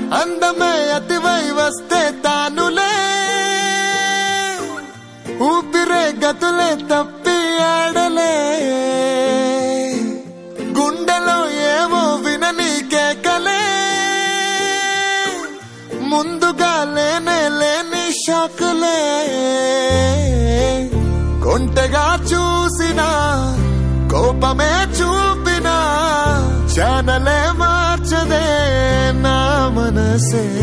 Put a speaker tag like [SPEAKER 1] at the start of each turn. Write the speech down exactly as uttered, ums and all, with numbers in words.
[SPEAKER 1] అందమే అతివై వస్తే తానులే ఊపిరే గతులే తప్పి ఆడలే గుండెలో ఏవో వినని కేకలే ముందుగా లేనే లేని షాకులే కొంటెగా చూసినా కోపమే చూపినా ఛానలే మార్చదే నా మనసే